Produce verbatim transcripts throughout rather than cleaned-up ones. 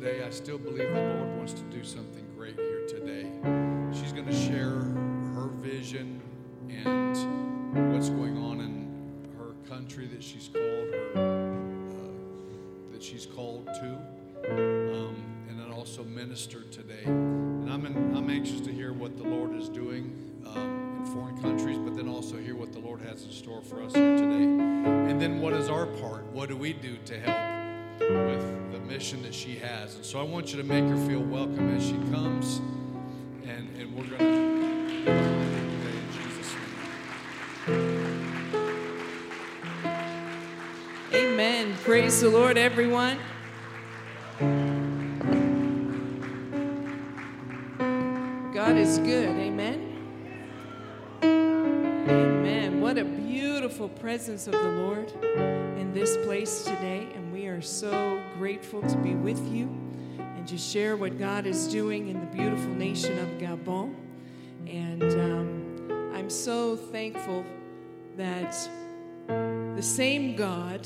today, I still believe the Lord wants to do something great here today. She's going to share her vision and what's going on in her country that she's called her, uh, that she's called to, um, and then also minister today. And I'm in, I'm anxious to hear what the Lord is doing um, in foreign countries, but then also hear what the Lord has in store for us here today. And then what is our part? What do we do to help with the mission that she has? And so I want you to make her feel welcome as she comes, and, and we're going to today in Jesus' name. Amen. Praise the Lord, everyone. God is good. Amen. Amen. What a beautiful presence of the Lord in this place today, and we are so grateful to be with you and to share what God is doing in the beautiful nation of Gabon. And um, I'm so thankful that the same God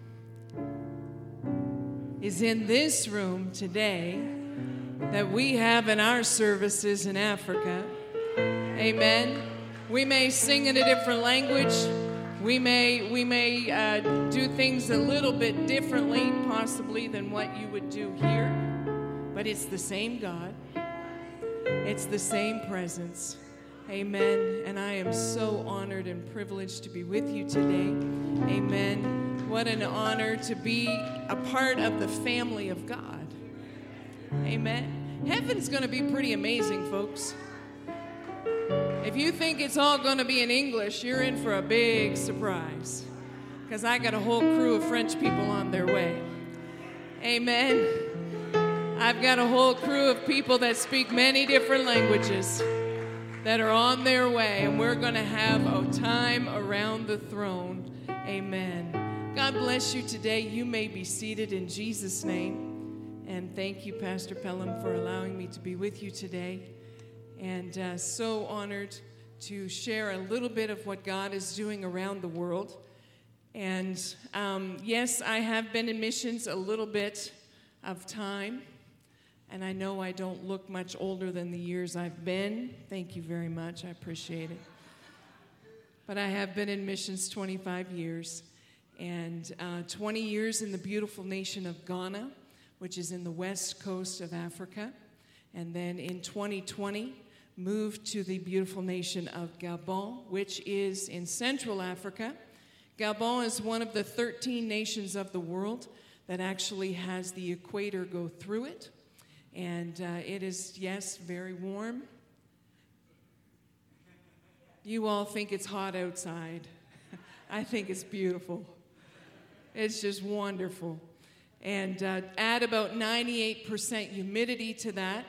is in this room today that we have in our services in Africa. Amen. We may sing in a different language. We may we may uh, do things a little bit differently, possibly, than what you would do here. But it's the same God. It's the same presence. Amen. And I am so honored and privileged to be with you today. Amen. What an honor to be a part of the family of God. Amen. Heaven's going to be pretty amazing, folks. If you think it's all going to be in English, you're in for a big surprise, because I got a whole crew of French people on their way. Amen. I've got a whole crew of people that speak many different languages that are on their way, and we're going to have a time around the throne. Amen. God bless you today. You may be seated in Jesus' name. And thank you, Pastor Pelham, for allowing me to be with you today. And uh, so honored to share a little bit of what God is doing around the world. And um, yes, I have been in missions a little bit of time. And I know I don't look much older than the years I've been. Thank you very much. I appreciate it. But I have been in missions twenty-five years. And uh, twenty years in the beautiful nation of Ghana, which is in the west coast of Africa. And then in twenty twenty, moved to the beautiful nation of Gabon, which is in Central Africa. Gabon is one of the thirteen nations of the world that actually has the equator go through it. And uh, it is, yes, very warm. You all think it's hot outside. I think it's beautiful. It's just wonderful. And uh, add about ninety-eight percent humidity to that.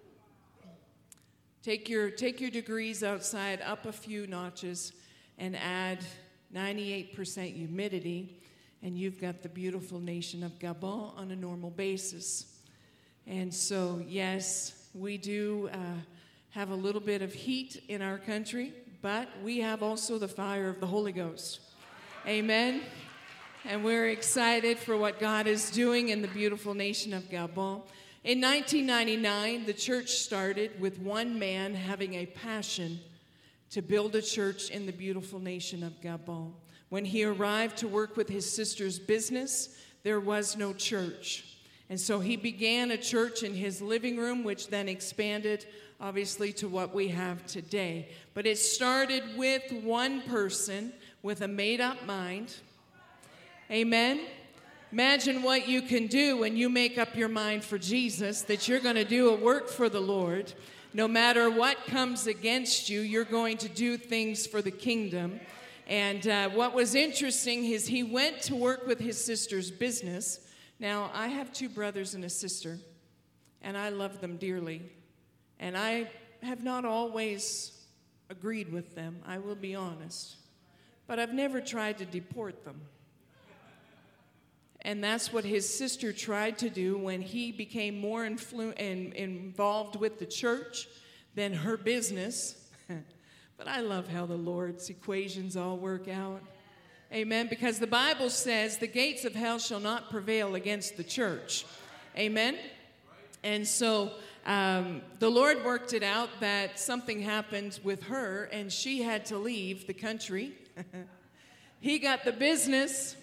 Take your, take your degrees outside up a few notches and add ninety-eight percent humidity, and you've got the beautiful nation of Gabon on a normal basis. And so, yes, we do uh, have a little bit of heat in our country, but we have also the fire of the Holy Ghost. Amen. And we're excited for what God is doing in the beautiful nation of Gabon. In nineteen ninety-nine, the church started with one man having a passion to build a church in the beautiful nation of Gabon. When he arrived to work with his sister's business, there was no church. And so he began a church in his living room, which then expanded, obviously, to what we have today. But it started with one person with a made-up mind. Amen. Imagine what you can do when you make up your mind for Jesus, that you're going to do a work for the Lord. No matter what comes against you, you're going to do things for the kingdom. And uh, what was interesting is he went to work with his sister's business. Now, I have two brothers and a sister, and I love them dearly. And I have not always agreed with them, I will be honest. But I've never tried to deport them. And that's what his sister tried to do when he became more influ- in, involved with the church than her business. But I love how the Lord's equations all work out. Amen. Because the Bible says the gates of hell shall not prevail against the church. Amen. And so um, the Lord worked it out that something happened with her, and she had to leave the country. He got the business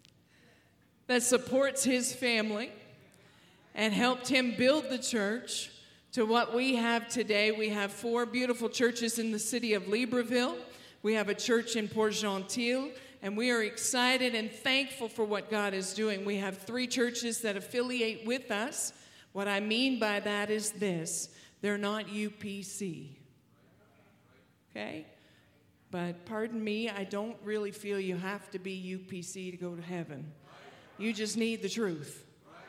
that supports his family and helped him build the church to what we have today. We have four beautiful churches in the city of Libreville. We have a church in Port-Gentil, and we are excited and thankful for what God is doing. We have three churches that affiliate with us. What I mean by that is this: they're not U P C. Okay? But pardon me, I don't really feel you have to be U P C to go to heaven. You just need the truth.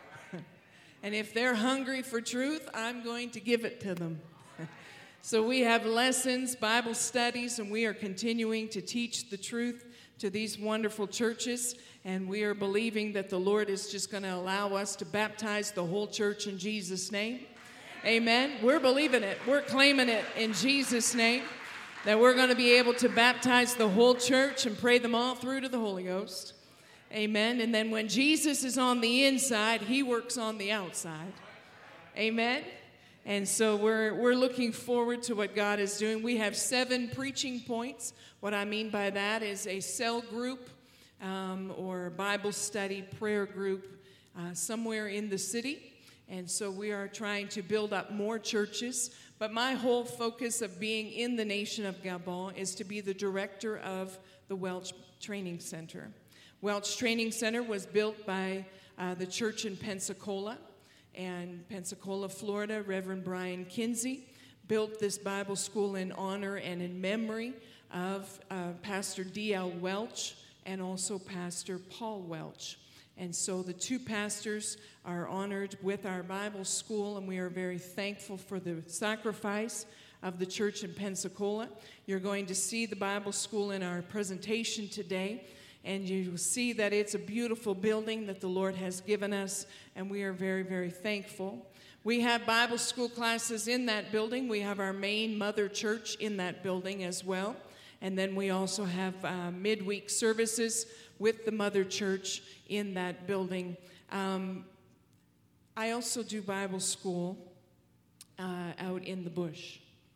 And if they're hungry for truth, I'm going to give it to them. So we have lessons, Bible studies, and we are continuing to teach the truth to these wonderful churches. And we are believing that the Lord is just going to allow us to baptize the whole church in Jesus' name. Amen. We're believing it. We're claiming it in Jesus' name, that we're going to be able to baptize the whole church and pray them all through to the Holy Ghost. Amen. And then when Jesus is on the inside, he works on the outside. Amen. And so we're we're looking forward to what God is doing. We have seven preaching points. What I mean by that is a cell group um, or Bible study prayer group uh, somewhere in the city. And so we are trying to build up more churches. But my whole focus of being in the nation of Gabon is to be the director of the Welch Training Center. Welch Training Center was built by uh, the church in Pensacola. And Pensacola, Florida, Reverend Brian Kinsey built this Bible school in honor and in memory of uh, Pastor D L Welch and also Pastor Paul Welch. And so the two pastors are honored with our Bible school, and we are very thankful for the sacrifice of the church in Pensacola. You're going to see the Bible school in our presentation today. And you will see that it's a beautiful building that the Lord has given us, and we are very, very thankful. We have Bible school classes in that building. We have our main mother church in that building as well. And then we also have uh, midweek services with the mother church in that building. Um, I also do Bible school uh, out in the bush.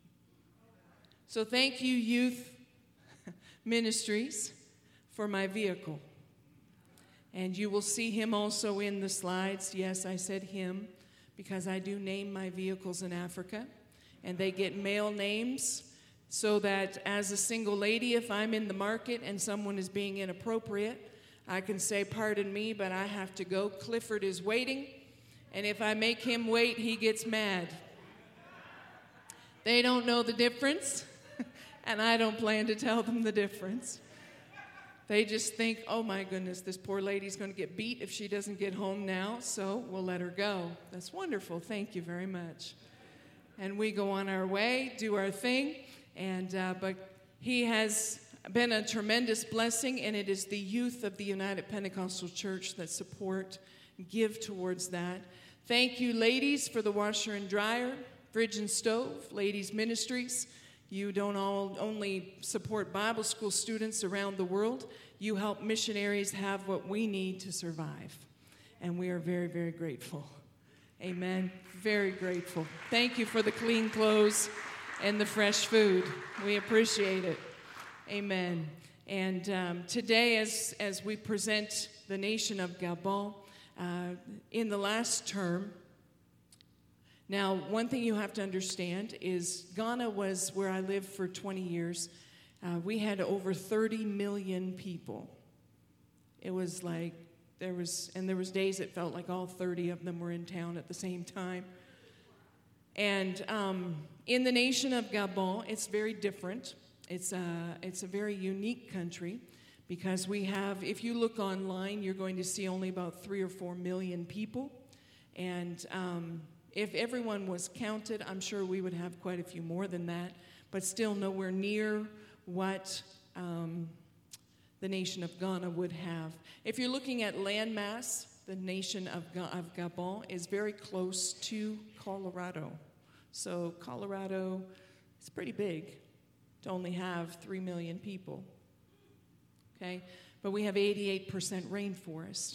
So thank you, Youth Ministries, for my vehicle. And you will see him also in the slides. Yes, I said him because I do name my vehicles in Africa, and they get male names so that as a single lady, if I'm in the market and someone is being inappropriate, I can say, pardon me, but I have to go. Clifford is waiting, and if I make him wait, he gets mad. They don't know the difference, and I don't plan to tell them the difference. They just think, oh my goodness, this poor lady's going to get beat if she doesn't get home now, so we'll let her go. That's wonderful. Thank you very much. And we go on our way, do our thing, and uh, but he has been a tremendous blessing, and it is the youth of the United Pentecostal Church that support, give towards that. Thank you, ladies, for the washer and dryer, fridge and stove, ladies' ministries. You don't all only support Bible school students around the world, you help missionaries have what we need to survive. And we are very, very grateful. Amen. Very grateful. Thank you for the clean clothes and the fresh food. We appreciate it. Amen. And um, today, as, as we present the nation of Gabon, uh, in the last term, now, one thing you have to understand is Ghana was where I lived for twenty years. Uh, we had over thirty million people. It was like, there was, and there was days it felt like all thirty of them were in town at the same time. And um, in the nation of Gabon, it's very different. It's a, it's a very unique country because we have, if you look online, you're going to see only about three or four million people. And um, if everyone was counted, I'm sure we would have quite a few more than that, but still nowhere near what um, the nation of Ghana would have. If you're looking at landmass, the nation of, Ga- of Gabon is very close to Colorado. So Colorado is pretty big to only have three million people, okay? But we have eighty-eight percent rainforest.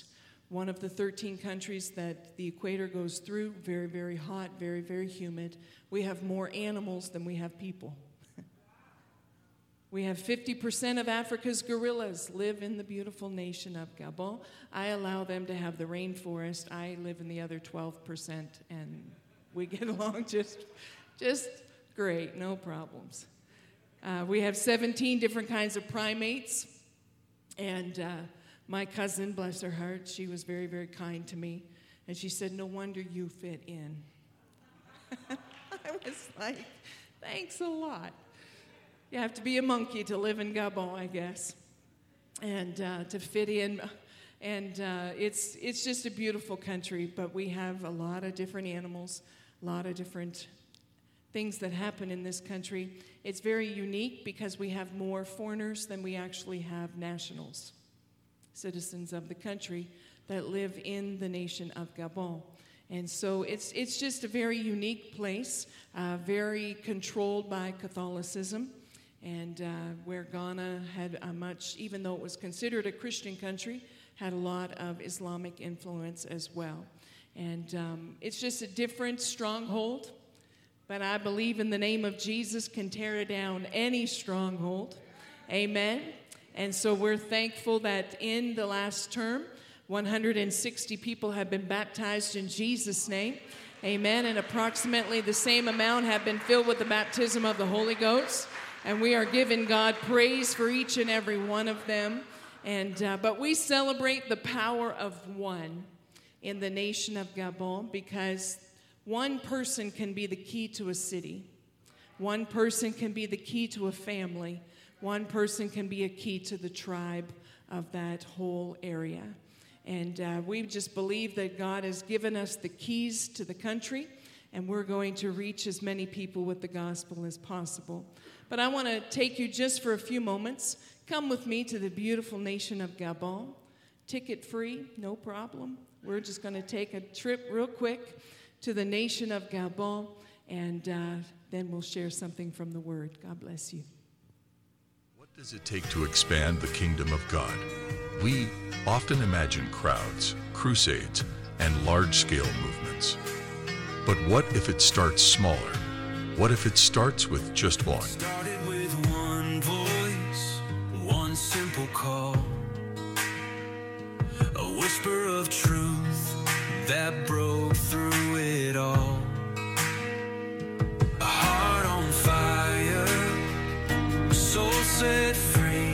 one of the thirteen countries that the equator goes through, very, very hot, very, very humid. We have more animals than we have people. We have fifty percent of Africa's gorillas live in the beautiful nation of Gabon. I allow them to have the rainforest. I live in the other twelve percent, and we get along just, just great, no problems. Uh, we have seventeen different kinds of primates, and uh, my cousin, bless her heart, she was very, very kind to me, and she said, "No wonder you fit in." I was like, thanks a lot. You have to be a monkey to live in Gabon, I guess, and uh, to fit in. And uh, it's it's just a beautiful country, but we have a lot of different animals, a lot of different things that happen in this country. It's very unique because we have more foreigners than we actually have nationals, citizens of the country that live in the nation of Gabon. And so it's it's just a very unique place, uh, very controlled by Catholicism. And uh, where Ghana had a much, even though it was considered a Christian country, had a lot of Islamic influence as well. And um, it's just a different stronghold, but I believe in the name of Jesus can tear down any stronghold. Amen. And so we're thankful that in the last term, one hundred sixty people have been baptized in Jesus' name. Amen. And approximately the same amount have been filled with the baptism of the Holy Ghost. And we are giving God praise for each and every one of them. And uh, but we celebrate the power of one in the nation of Gabon, because one person can be the key to a city. One person can be the key to a family. One person can be a key to the tribe of that whole area. And uh, we just believe that God has given us the keys to the country, and we're going to reach as many people with the gospel as possible. But I want to take you just for a few moments. Come with me to the beautiful nation of Gabon. Ticket free, no problem. We're just going to take a trip real quick to the nation of Gabon, and uh, then we'll share something from the Word. God bless you. What does it take to expand the kingdom of God? We often imagine crowds, crusades, and large-scale movements. But what if it starts smaller? What if it starts with just one? Started with one voice, one simple call, a whisper of truth that broke through it all. A heart on fire, a soul set free,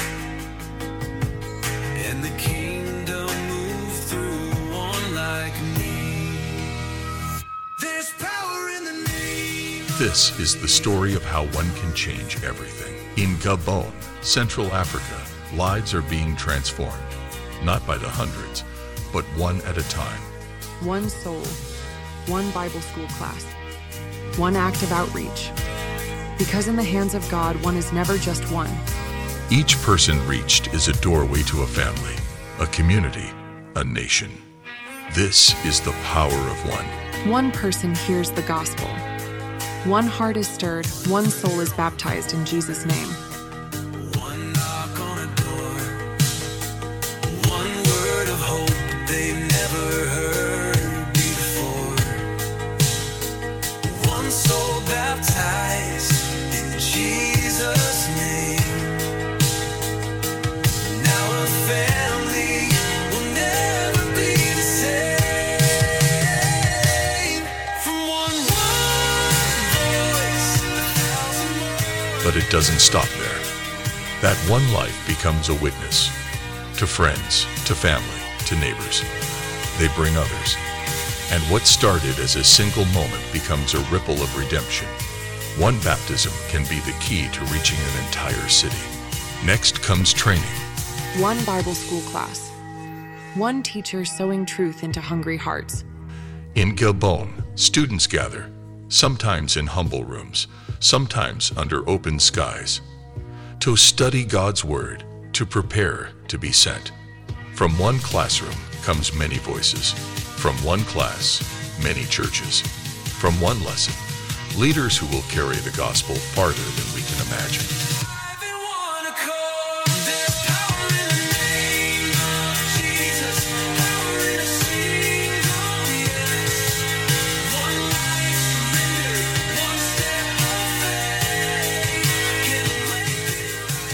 and the kingdom moved through one like me. There's power in the name. This is the story of how one can change everything. In Gabon, Central Africa, lives are being transformed, not by the hundreds, but one at a time. One soul, one Bible school class, one act of outreach. Because in the hands of God, one is never just one. Each person reached is a doorway to a family, a community, a nation. This is the power of one. One person hears the gospel. One heart is stirred, one soul is baptized in Jesus' name. One knock on a door, one word of hope they've never heard before. One soul baptized in Jesus' name. Now a family will never be the same. From one voice, a thousand more. But it doesn't stop there. That one life becomes a witness to friends, to family, to neighbors. They bring others. And what started as a single moment becomes a ripple of redemption. One baptism can be the key to reaching an entire city. Next comes training. One Bible school class. One teacher sowing truth into hungry hearts. In Gabon, students gather, sometimes in humble rooms, sometimes under open skies, to study God's Word, to prepare to be sent. From one classroom comes many voices. From one class, many churches. From one lesson, leaders who will carry the gospel farther than we can imagine. Live in one accord. There's power in the name of Jesus. Power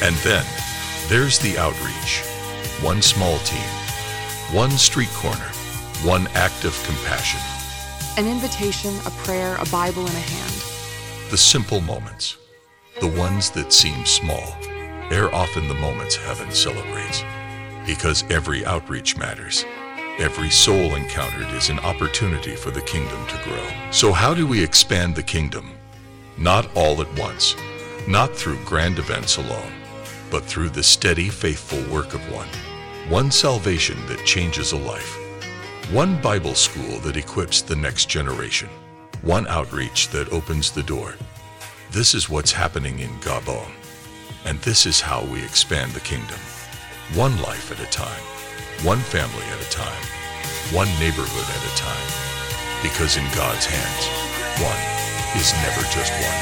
And then there's the outreach. One small team, one street corner, one act of compassion. An invitation, a prayer, a Bible in a hand. The simple moments, the ones that seem small, they're often the moments heaven celebrates. Because every outreach matters. Every soul encountered is an opportunity for the kingdom to grow. So how do we expand the kingdom? Not all at once, not through grand events alone, but through the steady, faithful work of one. One salvation that changes a life. One Bible school that equips the next generation. One outreach that opens the door. This is what's happening in Gabon. And this is how we expand the kingdom. One life at a time. One family at a time. One neighborhood at a time. Because in God's hands, one is never just one.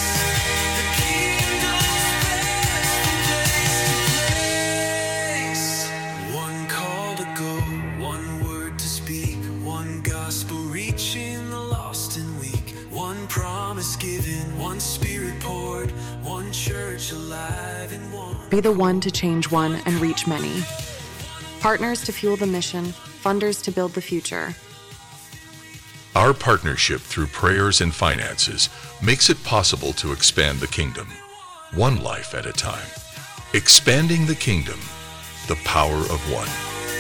One call to go, one word to speak, one gospel reaching the lost and weak, one promise given, one spirit poured, one church alive in one. Be the one to change one and reach many. Partners to fuel the mission, funders to build the future. Our partnership through prayers and finances makes it possible to expand the kingdom, one life at a time. Expanding the kingdom, the power of one.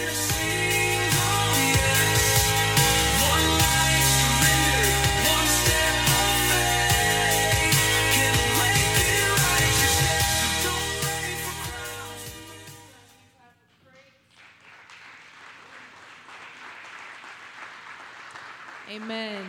Amen.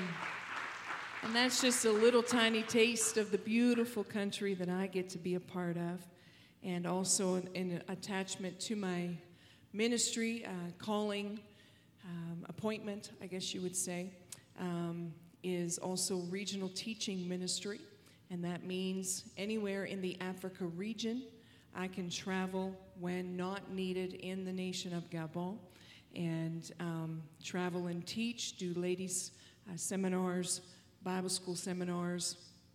And that's just a little tiny taste of the beautiful country that I get to be a part of, and also an, an attachment to my ministry, uh, calling, um, appointment, I guess you would say, um, is also regional teaching ministry, and that means anywhere in the Africa region, I can travel when not needed in the nation of Gabon, and um, travel and teach, do ladies' uh, seminars, Bible school seminars,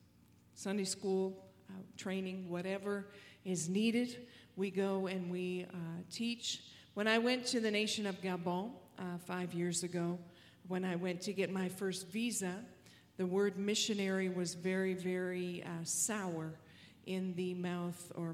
Sunday school uh, training, whatever is needed. We go and we uh, teach. When I went to the nation of Gabon uh, five years ago, when I went to get my first visa, the word missionary was very, very uh, sour in the mouth or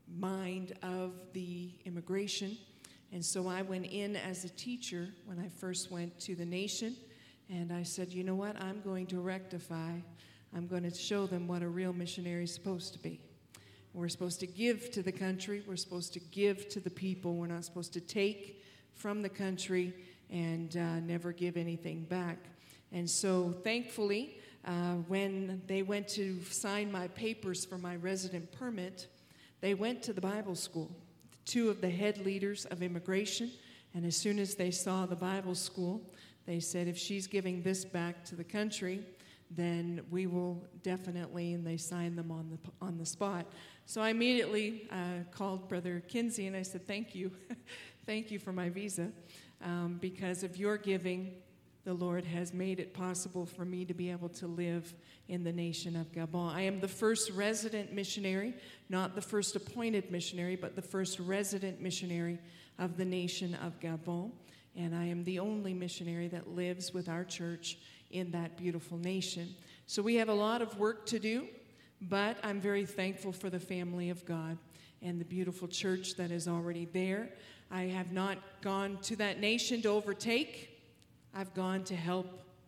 mind of the immigration. And so I went in as a teacher when I first went to the nation, and I said, you know what, I'm going to rectify. I'm going to show them what a real missionary is supposed to be. We're supposed to give to the country. We're supposed to give to the people. We're not supposed to take from the country and uh, never give anything back. And so thankfully, uh, when they went to sign my papers for my resident permit, they went to the Bible school. Two of the head leaders of immigration, and as soon as they saw the Bible school, they said, if she's giving this back to the country, then we will definitely, and they signed them on the on the spot. So I immediately uh, called Brother Kinsey, and I said, thank you. Thank you for my visa. Um, because of your giving, the Lord has made it possible for me to be able to live in the nation of Gabon. I am the first resident missionary, not the first appointed missionary, but the first resident missionary of the nation of Gabon. And I am the only missionary that lives with our church in that beautiful nation. So we have a lot of work to do, but I'm very thankful for the family of God and the beautiful church that is already there. I have not gone to that nation to overtake. I've gone to help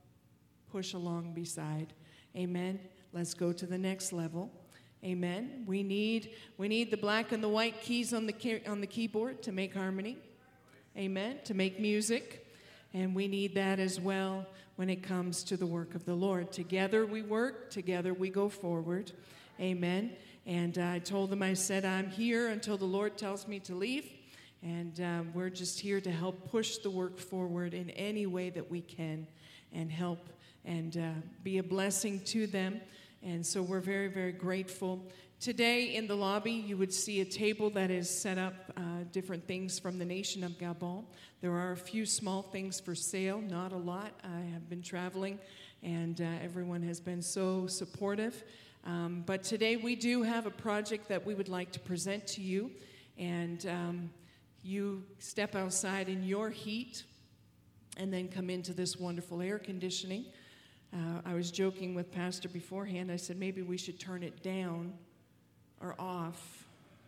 push along beside. Amen. Let's go to the next level. Amen. We need we need the black and the white keys on the key, on the keyboard to make harmony. Amen. To make music. And we need that as well when it comes to the work of the Lord. Together we work. Together we go forward. Amen. And uh, I told them, I said, I'm here until the Lord tells me to leave. And uh, we're just here to help push the work forward in any way that we can and help and uh, be a blessing to them. And so we're very, very grateful Today in the lobby, you would see a table that is set up, uh, different things from the nation of Gabon. There are a few small things for sale, not a lot. I have been traveling, and uh, everyone has been so supportive. Um, but today we do have a project that we would like to present to you, and um, you step outside in your heat and then come into this wonderful air conditioning. Uh, I was joking with Pastor beforehand. I said maybe we should turn it down or off.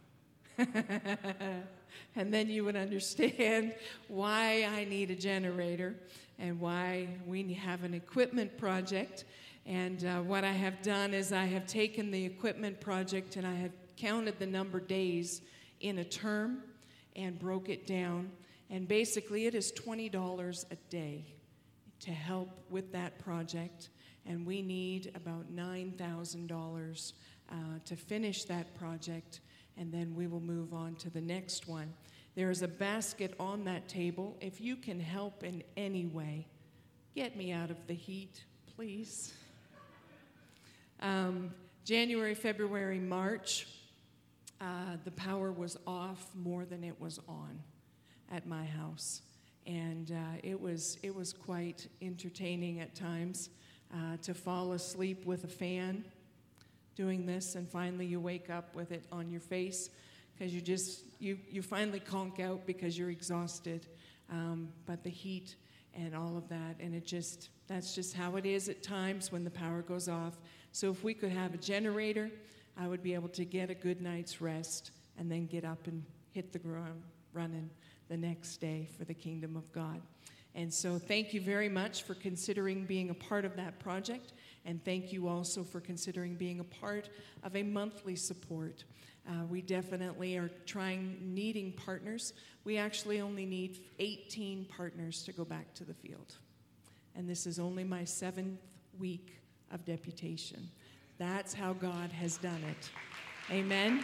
And then you would understand why I need a generator and why we have an equipment project. And uh, what I have done is I have taken the equipment project and I have counted the number of days in a term and broke it down. And basically it is twenty dollars a day to help with that project. And we need about nine thousand dollars uh, to finish that project, and then we will move on to the next one. There is a basket on that table. If you can help in any way, get me out of the heat, please. Um, January, February, March, uh, the power was off more than it was on at my house. And uh, it was it was quite entertaining at times uh, to fall asleep with a fan doing this, and finally you wake up with it on your face because you just you you finally conk out because you're exhausted. Um, but the heat and all of that, and it just that's just how it is at times when the power goes off. So if we could have a generator, I would be able to get a good night's rest and then get up and hit the ground running the next day for the kingdom of God. And so thank you very much for considering being a part of that project, and thank you also for considering being a part of a monthly support. Uh, we definitely are trying, needing partners. We actually only need eighteen partners to go back to the field. And this is only my seventh week of deputation. That's how God has done it. Amen?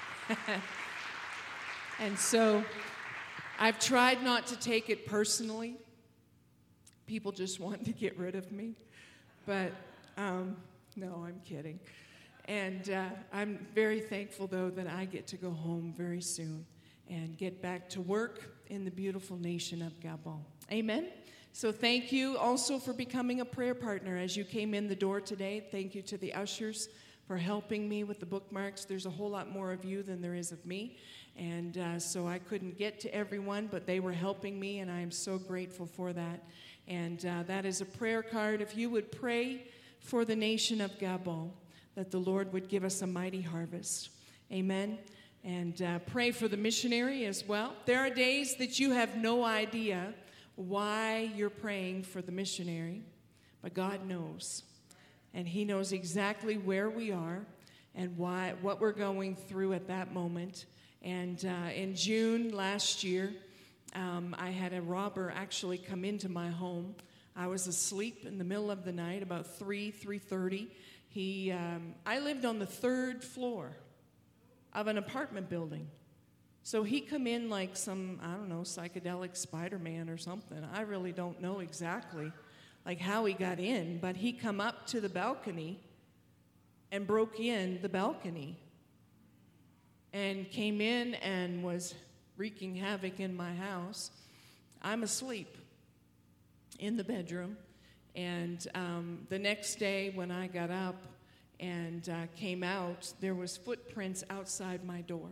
And so I've tried not to take it personally. People just want to get rid of me. But um, no, I'm kidding. And uh, I'm very thankful, though, that I get to go home very soon and get back to work in the beautiful nation of Gabon. Amen? So thank you also for becoming a prayer partner as you came in the door today. Thank you to the ushers for helping me with the bookmarks. There's a whole lot more of you than there is of me. And uh, so I couldn't get to everyone, but they were helping me, and I am so grateful for that. And uh, that is a prayer card. If you would pray for the nation of Gabon, that the Lord would give us a mighty harvest. Amen. And uh, pray for the missionary as well. There are days that you have no idea why you're praying for the missionary, but God knows. And He knows exactly where we are and why, what we're going through at that moment. And uh, in June last year, um, I had a robber actually come into my home. I was asleep in the middle of the night, about three, three thirty. He, um, I lived on the third floor of an apartment building. So he come in like some, I don't know, psychedelic Spider-Man or something. I really don't know exactly like how he got in, but he come up to the balcony and broke in the balcony and came in and was wreaking havoc in my house. I'm asleep in the bedroom, and um, the next day when I got up and uh, came out, there was footprints outside my door.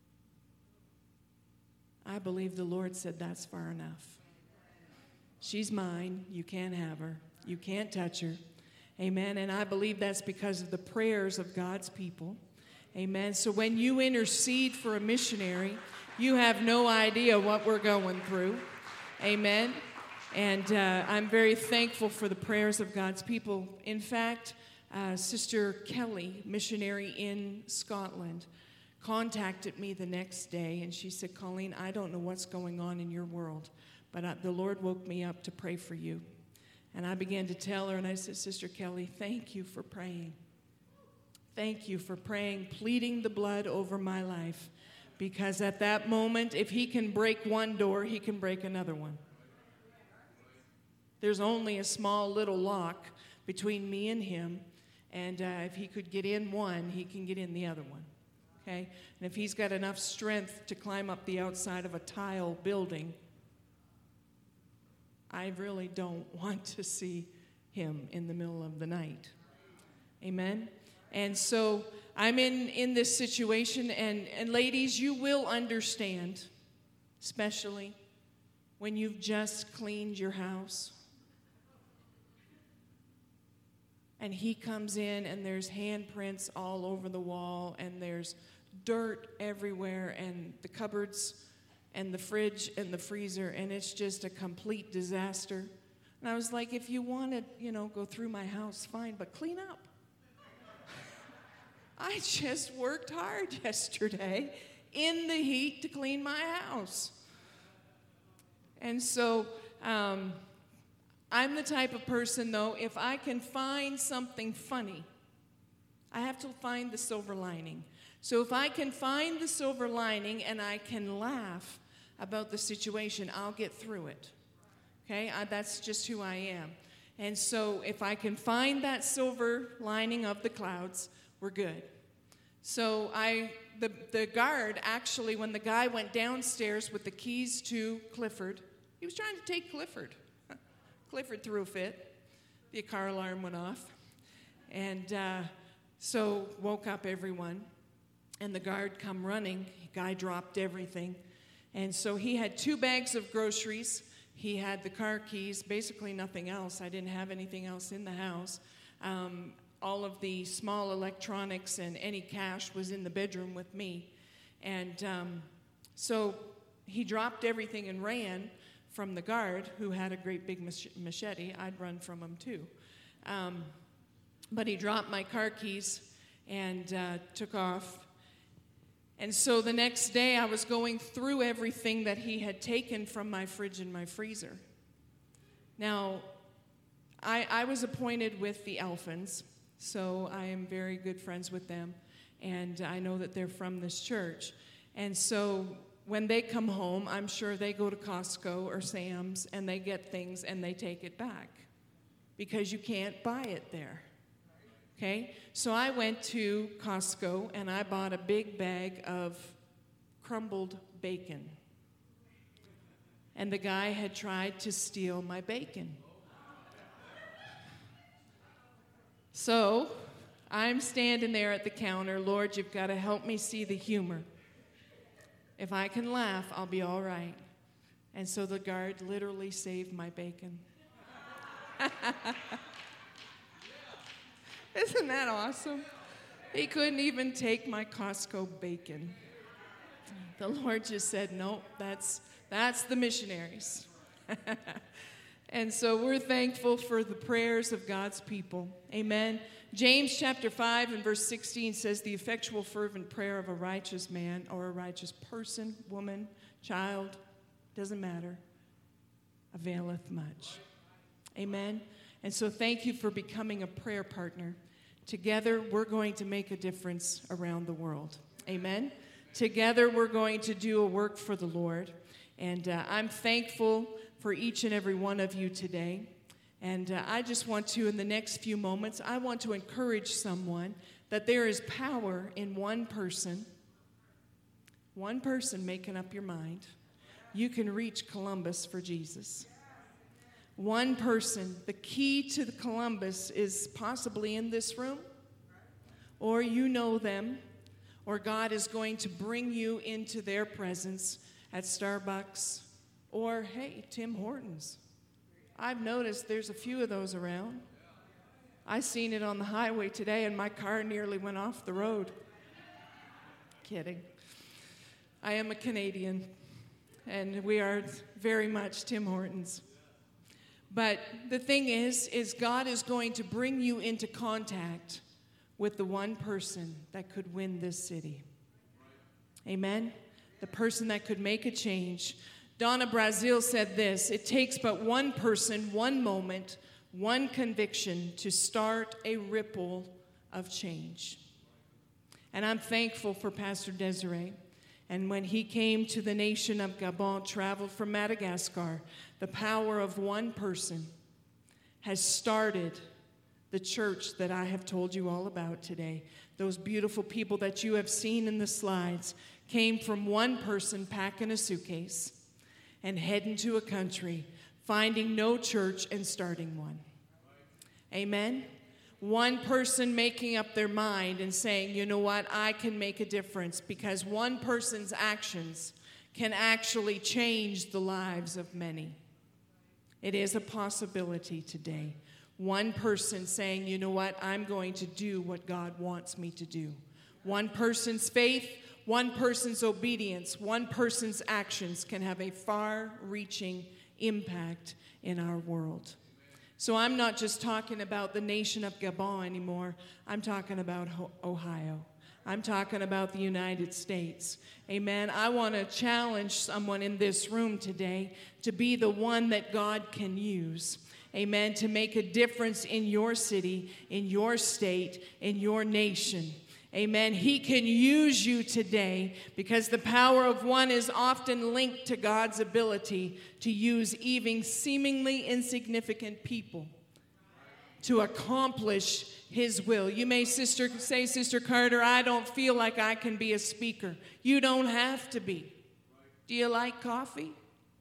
I believe the Lord said, that's far enough. She's mine. You can't have her. You can't touch her. Amen. And I believe that's because of the prayers of God's people. Amen. So when you intercede for a missionary, you have no idea what we're going through. Amen. And uh, I'm very thankful for the prayers of God's people. In fact, uh, Sister Kelly, missionary in Scotland, contacted me the next day, and she said, Colleen, I don't know what's going on in your world, but I, the Lord woke me up to pray for you. And I began to tell her, and I said, Sister Kelly, thank you for praying. Thank you for praying, pleading the blood over my life, because at that moment, if He can break one door, He can break another one. There's only a small little lock between me and Him, And uh, if he could get in one, he can get in the other one. Okay? And if he's got enough strength to climb up the outside of a tile building, I really don't want to see him in the middle of the night. Amen? And so I'm in, in this situation, and, and ladies, you will understand, especially when you've just cleaned your house. And he comes in, and there's handprints all over the wall, and there's dirt everywhere, and the cupboards, and the fridge, and the freezer, and it's just a complete disaster. And I was like, if you want to, you know, go through my house, fine, but clean up. I just worked hard yesterday in the heat to clean my house. And so, um... I'm the type of person, though, if I can find something funny, I have to find the silver lining. So if I can find the silver lining and I can laugh about the situation, I'll get through it. Okay? I, that's just who I am. And so if I can find that silver lining of the clouds, we're good. So I, the, the guard, actually, when the guy went downstairs with the keys to Clifford, he was trying to take Clifford. Clifford threw a fit. The car alarm went off. And uh, so woke up everyone. And the guard come running. The guy dropped everything. And so he had two bags of groceries. He had the car keys, basically nothing else. I didn't have anything else in the house. Um, all of the small electronics and any cash was in the bedroom with me. And um, so he dropped everything and ran from the guard, who had a great big machete. I'd run from him too. Um, but he dropped my car keys and uh, took off. And so the next day I was going through everything that he had taken from my fridge and my freezer. Now, I, I was appointed with the Elfins, so I am very good friends with them. And I know that they're from this church. And so when they come home, I'm sure they go to Costco or Sam's and they get things and they take it back because you can't buy it there. Okay? So I went to Costco and I bought a big bag of crumbled bacon. And the guy had tried to steal my bacon. So I'm standing there at the counter. Lord, you've got to help me see the humor. If I can laugh, I'll be all right. And so the guard literally saved my bacon. Isn't that awesome? He couldn't even take my Costco bacon. The Lord just said, nope, that's, that's the missionaries. And so we're thankful for the prayers of God's people. Amen. James chapter five and verse sixteen says, the effectual fervent prayer of a righteous man or a righteous person, woman, child, doesn't matter, availeth much. Amen. And so thank you for becoming a prayer partner. Together, we're going to make a difference around the world. Amen. Together, we're going to do a work for the Lord. And uh, I'm thankful for each and every one of you today. And uh, I just want to, in the next few moments, I want to encourage someone that there is power in one person, one person making up your mind. You can reach Columbus for Jesus. One person. The key to the Columbus is possibly in this room, or you know them, or God is going to bring you into their presence at Starbucks, or, hey, Tim Hortons. I've noticed there's a few of those around. I seen it on the highway today, and my car nearly went off the road. Kidding. I am a Canadian, and we are very much Tim Hortons. But the thing is, is God is going to bring you into contact with the one person that could win this city. Amen? The person that could make a change. Donna Brazil said this, it takes but one person, one moment, one conviction to start a ripple of change. And I'm thankful for Pastor Desiree. And when he came to the nation of Gabon, traveled from Madagascar, the power of one person has started the church that I have told you all about today. Those beautiful people that you have seen in the slides came from one person packing a suitcase and heading to a country, finding no church and starting one. Amen? One person making up their mind and saying, you know what, I can make a difference, because one person's actions can actually change the lives of many. It is a possibility today. One person saying, you know what, I'm going to do what God wants me to do. One person's faith, one person's obedience, one person's actions can have a far-reaching impact in our world. So I'm not just talking about the nation of Gabon anymore. I'm talking about Ohio. I'm talking about the United States. Amen. I want to challenge someone in this room today to be the one that God can use. Amen. To make a difference in your city, in your state, in your nation. Amen. He can use you today because the power of one is often linked to God's ability to use even seemingly insignificant people to accomplish His will. You may sister, say, Sister Carter, I don't feel like I can be a speaker. You don't have to be. Do you like coffee?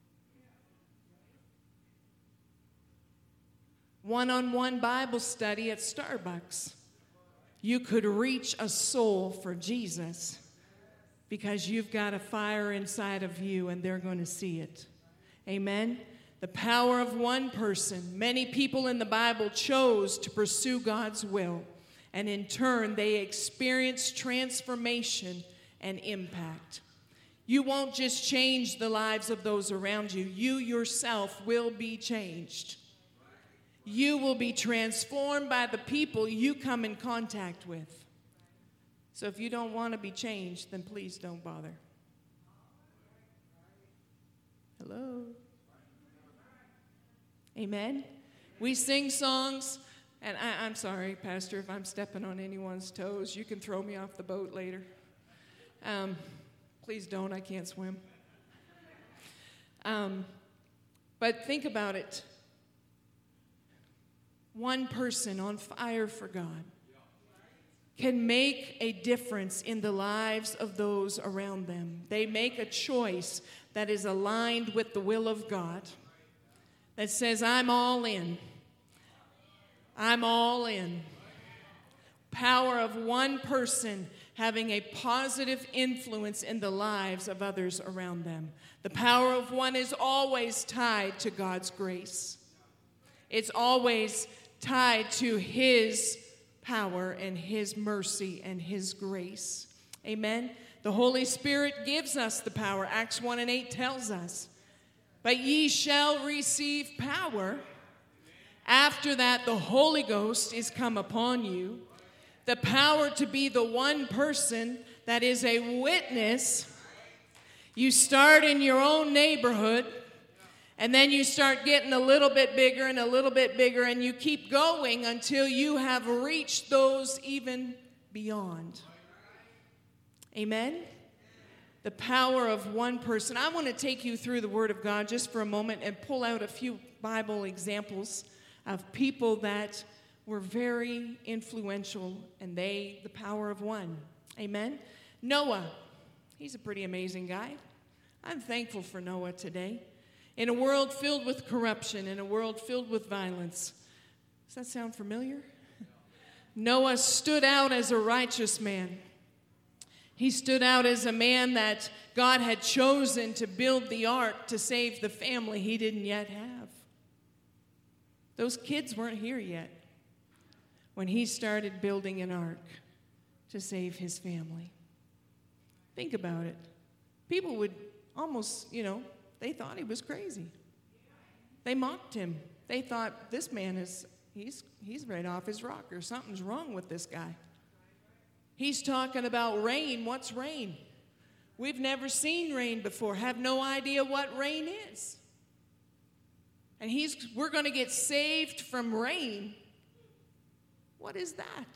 One-on-one Bible study at Starbucks. You could reach a soul for Jesus because you've got a fire inside of you and they're going to see it. Amen? The power of one person. Many people in the Bible chose to pursue God's will, and in turn, they experienced transformation and impact. You won't just change the lives of those around you. You yourself will be changed. You will be transformed by the people you come in contact with. So if you don't want to be changed, then please don't bother. Hello? Amen? We sing songs, and I, I'm sorry, Pastor, if I'm stepping on anyone's toes. You can throw me off the boat later. Um, please don't, I can't swim. Um, but think about it. One person on fire for God can make a difference in the lives of those around them. They make a choice that is aligned with the will of God, that says, I'm all in. I'm all in. Power of one person having a positive influence in the lives of others around them. The power of one is always tied to God's grace. It's always tied to His power and His mercy and His grace. Amen? The Holy Spirit gives us the power. Acts one and eight tells us, but ye shall receive power. After that, the Holy Ghost is come upon you. The power to be the one person that is a witness. You start in your own neighborhood, and then you start getting a little bit bigger and a little bit bigger, and you keep going until you have reached those even beyond. Amen? The power of one person. I want to take you through the Word of God just for a moment and pull out a few Bible examples of people that were very influential, and they, the power of one. Amen? Noah. He's a pretty amazing guy. I'm thankful for Noah today. In a world filled with corruption, in a world filled with violence. Does that sound familiar? Noah stood out as a righteous man. He stood out as a man that God had chosen to build the ark to save the family he didn't yet have. Those kids weren't here yet when he started building an ark to save his family. Think about it. People would almost, you know, they thought he was crazy. They mocked him. They thought, this man is, he's, he's right off his rocker. Something's wrong with this guy. He's talking about rain. What's rain? We've never seen rain before, have no idea what rain is. And he's, we're going to get saved from rain. What is that?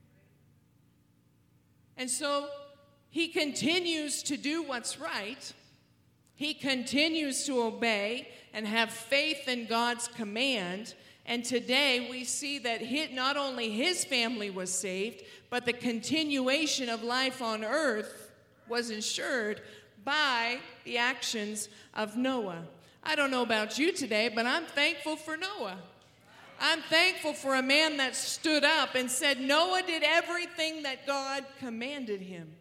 And so he continues to do what's right. He continues to obey and have faith in God's command, And today we see that hit, not only his family was saved, but the continuation of life on earth was ensured by the actions of Noah. I don't know about you today, but I'm thankful for Noah. I'm thankful for a man that stood up and said Noah did everything that God commanded him.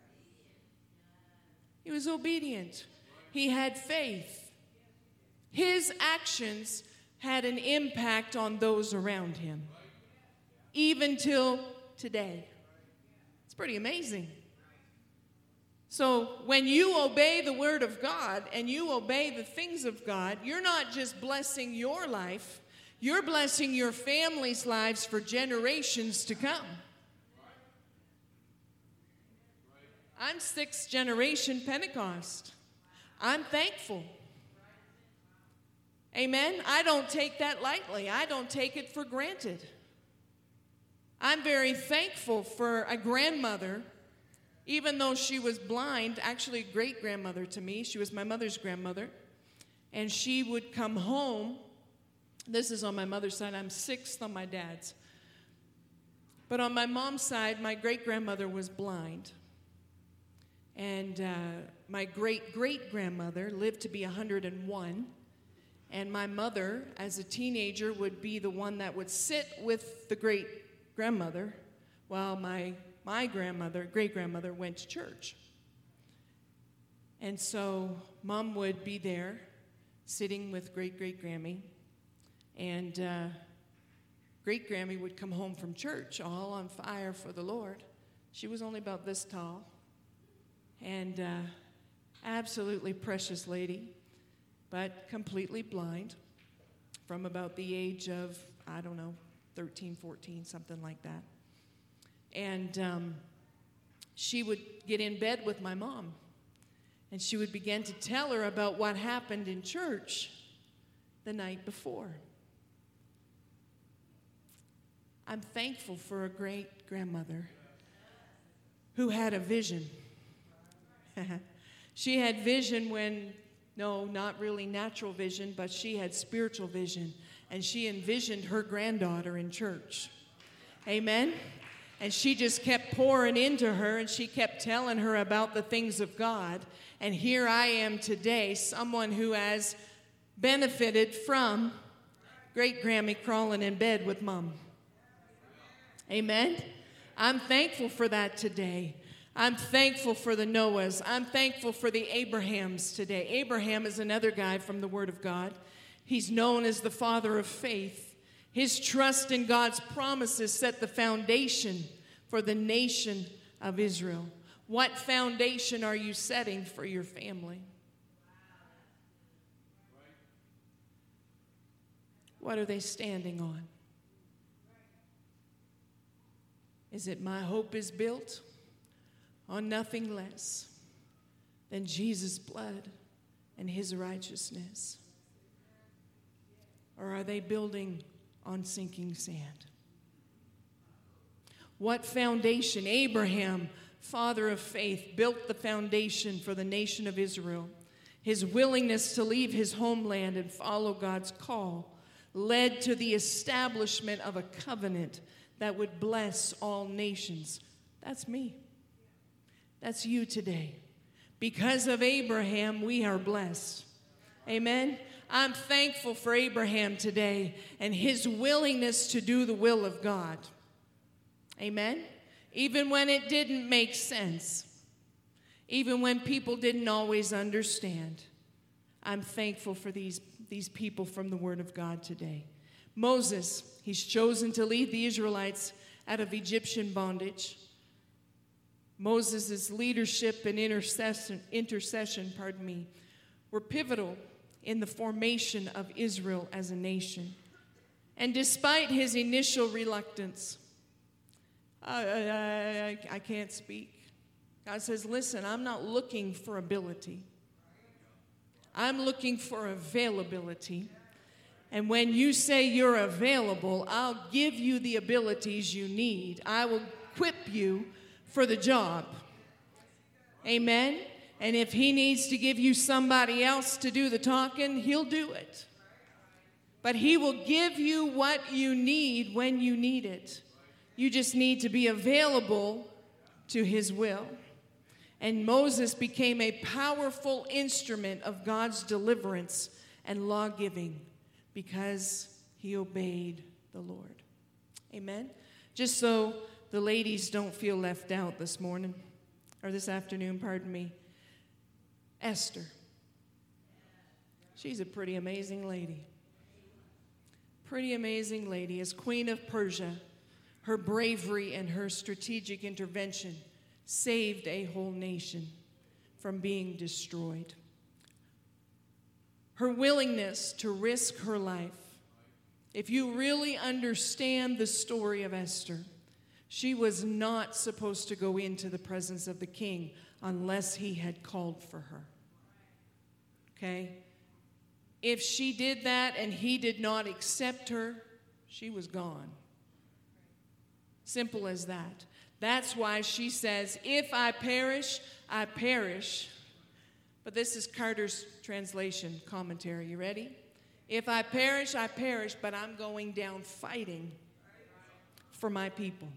He was obedient. He had faith. His actions had an impact on those around him, even till today. It's pretty amazing. So when you obey the word of God and you obey the things of God, you're not just blessing your life, you're blessing your family's lives for generations to come. I'm sixth generation Pentecost. I'm thankful. Amen. I don't take that lightly. I don't take it for granted. I'm very thankful for a grandmother, even though she was blind, actually a great-grandmother to me. She was my mother's grandmother. And she would come home. This is on my mother's side. I'm sixth on my dad's. But on my mom's side, my great-grandmother was blind. And uh, my great-great-grandmother lived to be one hundred and one. And my mother, as a teenager, would be the one that would sit with the great-grandmother while my, my grandmother, great-grandmother, went to church. And so Mom would be there sitting with great-great-Grammy. And uh, great-Grammy would come home from church all on fire for the Lord. She was only about this tall. And uh, absolutely precious lady, but completely blind from about the age of, I don't know, thirteen, fourteen, something like that. And um, she would get in bed with my mom, and she would begin to tell her about what happened in church the night before. I'm thankful for a great-grandmother who had a vision. She had vision when, no, not really natural vision, but she had spiritual vision. And she envisioned her granddaughter in church. Amen? And she just kept pouring into her, and she kept telling her about the things of God. And here I am today, someone who has benefited from great-Grammy crawling in bed with Mom. Amen? I'm thankful for that today. I'm thankful for the Noahs. I'm thankful for the Abrahams today. Abraham is another guy from the Word of God. He's known as the father of faith. His trust in God's promises set the foundation for the nation of Israel. What foundation are you setting for your family? What are they standing on? Is it my hope is built on nothing less than Jesus' blood and his righteousness? Or are they building on sinking sand? What foundation? Abraham, father of faith, built the foundation for the nation of Israel. His willingness to leave his homeland and follow God's call led to the establishment of a covenant that would bless all nations. That's me. That's you today. Because of Abraham, we are blessed. Amen? I'm thankful for Abraham today and his willingness to do the will of God. Amen? Even when it didn't make sense. Even when people didn't always understand. I'm thankful for these, these people from the Word of God today. Moses, he's chosen to lead the Israelites out of Egyptian bondage. Moses' leadership and intercession, intercession, pardon me, were pivotal in the formation of Israel as a nation. And despite his initial reluctance, I, I, I can't speak. God says, listen, I'm not looking for ability. I'm looking for availability. And when you say you're available, I'll give you the abilities you need. I will equip you for the job. Amen? And if he needs to give you somebody else to do the talking, he'll do it. but he will give you what you need when you need it. You just need to be available to his will. And Moses became a powerful instrument of God's deliverance and law-giving because he obeyed the Lord. Amen? Just so the ladies don't feel left out this morning, or this afternoon, pardon me. Esther. She's a pretty amazing lady. Pretty amazing lady. As Queen of Persia, her bravery and her strategic intervention saved a whole nation from being destroyed. Her willingness to risk her life. If you really understand the story of Esther, she was not supposed to go into the presence of the king unless he had called for her. Okay? If she did that and he did not accept her, she was gone. Simple as that. That's why she says, if I perish, I perish. But this is Carter's translation commentary. You ready? If I perish, I perish, but I'm going down fighting for my people.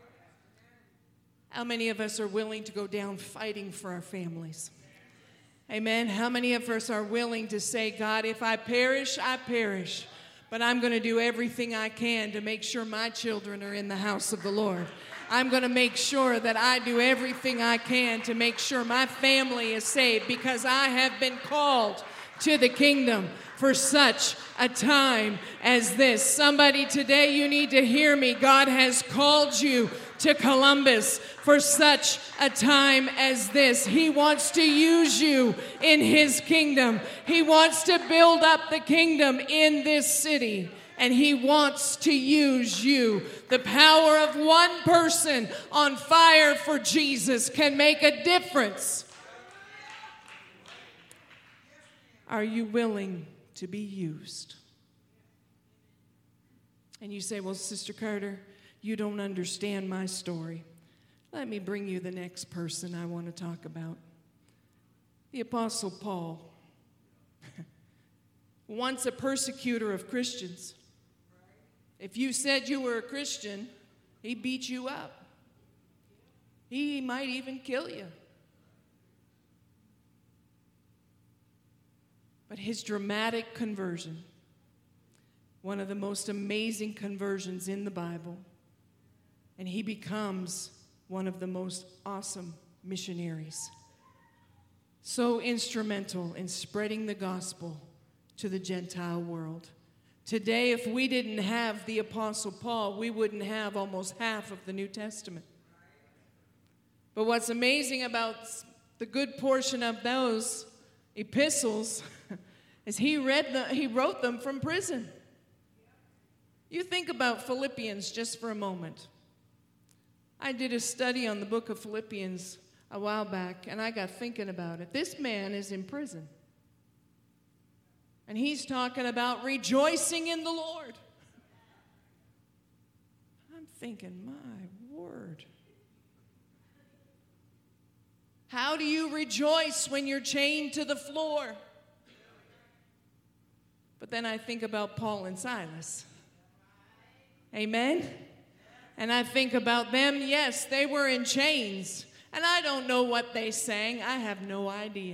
How many of us are willing to go down fighting for our families? Amen. How many of us are willing to say, God, if I perish, I perish, but I'm going to do everything I can to make sure my children are in the house of the Lord. I'm going to make sure that I do everything I can to make sure my family is saved because I have been called to the kingdom for such a time as this. Somebody today, you need to hear me. God has called you to Columbus for such a time as this. He wants to use you in his kingdom. He wants to build up the kingdom in this city. And he wants to use you. The power of one person on fire for Jesus can make a difference. Are you willing to be used? And you say, well, Sister Carter, you don't understand my story. Let me bring you the next person I want to talk about. The Apostle Paul. Once a persecutor of Christians. If you said you were a Christian, he beat you up. He might even kill you. But his dramatic conversion, one of the most amazing conversions in the Bible, and he becomes one of the most awesome missionaries. So instrumental in spreading the gospel to the Gentile world. Today, if we didn't have the Apostle Paul, we wouldn't have almost half of the New Testament. But what's amazing about the good portion of those epistles is he read the, he wrote them from prison. You think about Philippians just for a moment. I did a study on the book of Philippians a while back, and I got thinking about it. This man is in prison. And he's talking about rejoicing in the Lord. I'm thinking, my word. How do you rejoice when you're chained to the floor? But then I think about Paul and Silas. Amen? And I think about them. Yes, they were in chains. And I don't know what they sang. I have no idea.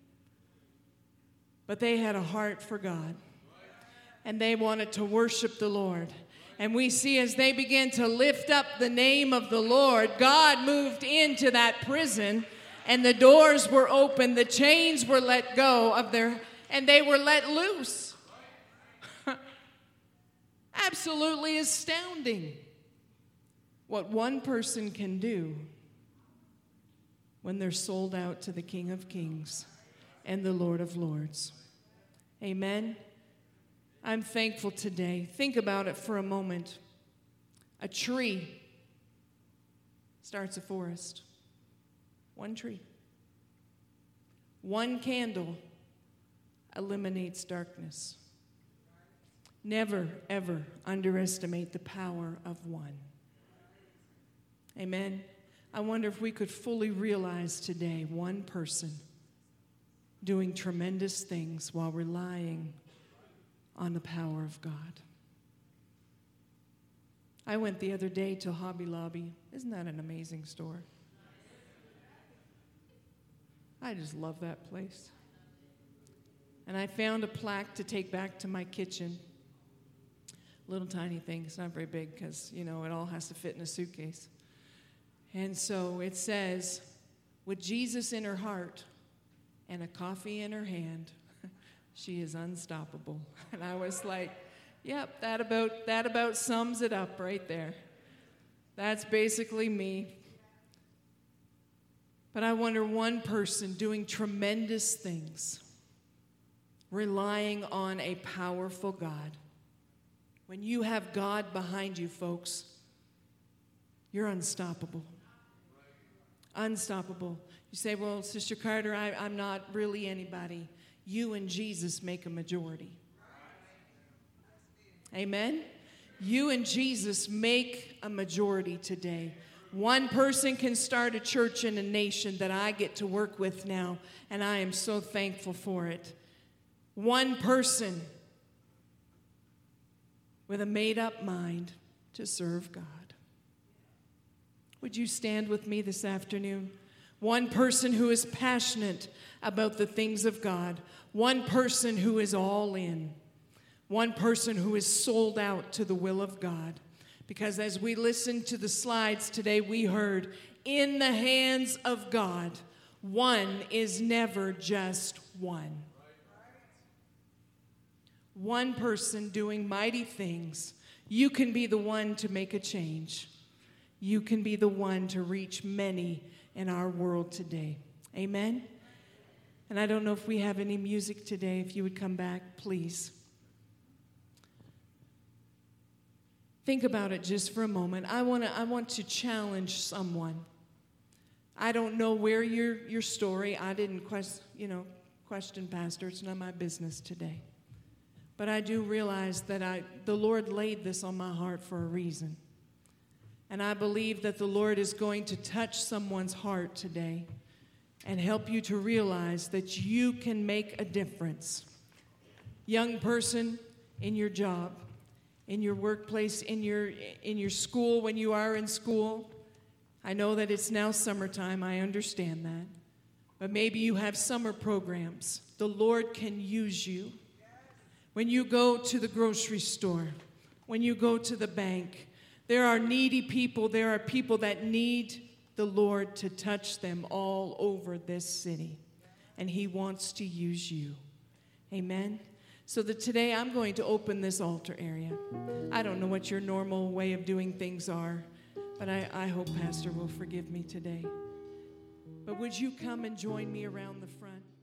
But they had a heart for God. And they wanted to worship the Lord. And we see as they began to lift up the name of the Lord, God moved into that prison, and the doors were open, the chains were let go of their, and they were let loose. Absolutely astounding what one person can do when they're sold out to the King of Kings and the Lord of Lords. Amen. I'm thankful today. Think about it for a moment. A tree starts a forest. One tree. One candle eliminates darkness. Never, ever underestimate the power of one. Amen. I wonder if we could fully realize today one person doing tremendous things while relying on the power of God. I went the other day to Hobby Lobby. Isn't that an amazing store? I just love that place. And I found a plaque to take back to my kitchen. Little tiny thing. It's not very big because, you know, it all has to fit in a suitcase. And so it says, with Jesus in her heart and a coffee in her hand, she is unstoppable. And I was like, yep, that about that about sums it up right there. That's basically me. But I wonder, one person doing tremendous things, relying on a powerful God. When you have God behind you, folks, you're unstoppable. Unstoppable. You say, well, Sister Carter, I, I'm not really anybody. You and Jesus make a majority. Amen? You and Jesus make a majority today. One person can start a church in a nation that I get to work with now, and I am so thankful for it. One person with a made-up mind to serve God. Would you stand with me this afternoon? One person who is passionate about the things of God. One person who is all in. One person who is sold out to the will of God. Because as we listened to the slides today, we heard, in the hands of God, one is never just one. One person doing mighty things. You can be the one to make a change. You can be the one to reach many in our world today. Amen? And I don't know if we have any music today. If you would come back, please. Think about it just for a moment. I want to I want to challenge someone. I don't know where your your story. I didn't quest, you know, question Pastor. It's not my business today. But I do realize that I the Lord laid this on my heart for a reason. And I believe that the Lord is going to touch someone's heart today and help you to realize that you can make a difference. Young person, in your job, in your workplace, in your in your school, when you are in school. I know that it's now summertime. I understand that. But maybe you have summer programs. The Lord can use you. When you go to the grocery store, when you go to the bank, there are needy people. There are people that need the Lord to touch them all over this city. And He wants to use you. Amen? So that today I'm going to open this altar area. I don't know what your normal way of doing things are, but I, I hope Pastor will forgive me today. But would you come and join me around the front?